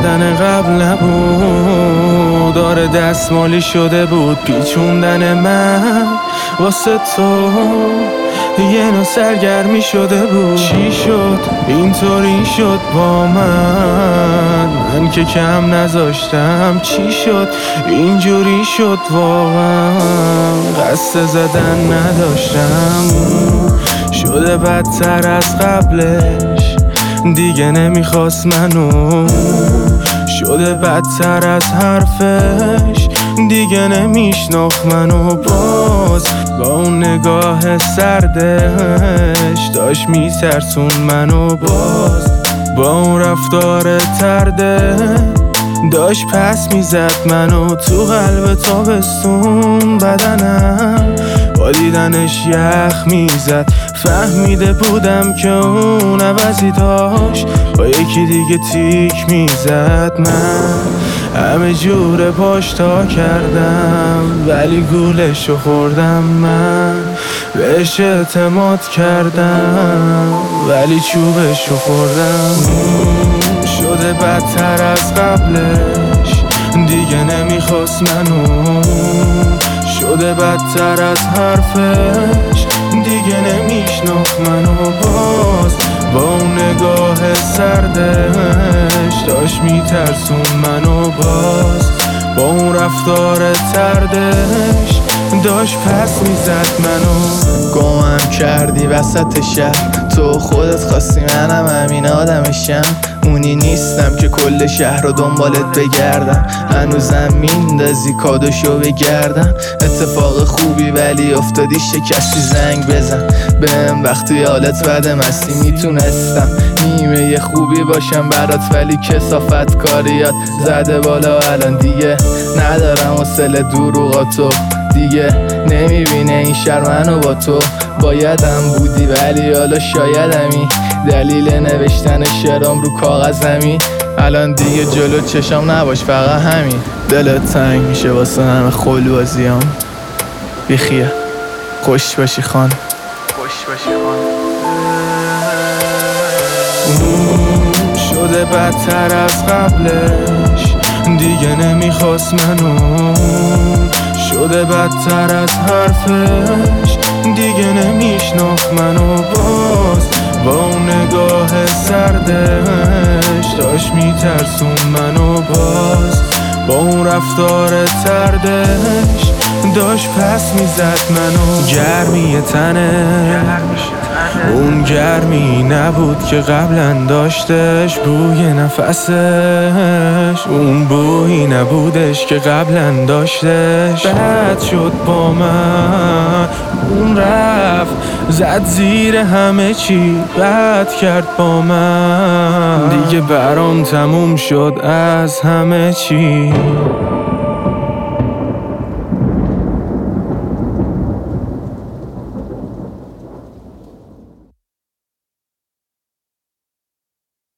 بدن قبل نبود، داره دستمالی شده بود پیچوندن من واسه تو یه نوع سرگرمی شده بود. چی شد اینطوری شد با من که کم نذاشتم. چی شد اینجوری شد واقعا قصد زدن نداشتم. شده بدتر از قبلش دیگه نمیخواست منو، شده بدتر از حرفش دیگه نمیشناخت منو. باز با اون نگاه سردش داشت میترسون منو، باز با اون رفتار ترده داشت پس میزد منو. تو قلب تابستون بدنم با دیدنش یخ میزد. فهمیده بودم که اون عوضی داشت با یکی دیگه تیک میزد. من همه جور پاش تا کردم ولی گولشو خوردم. من بهش اعتماد کردم ولی چوبشو خوردم. شده بدتر از قبلش دیگه نمیخواست منو، شده بدتر از حرفش دیگه نمیشناخت منو. باز با اون نگاه سردش داشت میترسون منو، باز با اون رفتار تردش داشت پس میزد منو. گمم کردی وسط شهر، تو خودت خواستی منم همین آدمشم. اونی نیستم که کل شهر رو دنبالت بگردم، هنوزم میندازی کادوشو بگردم. اتفاق خوبی ولی افتادی شکستی زنگ بزن بهم وقتی حالت بده مستی. میتونستم نیمه خوبی باشم برات ولی کثافت کاریات زده بالا. الان دیگه ندارم حوصله دروغاتو، دیگه نمیبینه این شهر منو با تو. بایدم بودی ولی حالا شایدمی، دلیل نوشتن شعرام رو کاغذمی. الان دیگه جلو چشام نباش فقط همین. دلت تنگ میشه واسه همه خلوازیام. بیخیه خوش باشی خان، خوش باشی خان. شده بدتر از قبلش دیگه نمیخواست منو، شده بدتر از حرفش دیگه نمیشناخت منو. باز با اون نگاه سردش داشت میترسون منو، باز با اون رفتار تردش داشت پس میزد منو. گرمی تنش اون گرمی نبود که قبلا داشتش، بوی نفسش اون بویی نبودش که قبلا داشتش. بد شد با من اون رفت زد زیر همه چی، بد کرد با من دیگه برام تموم شد از همه چی.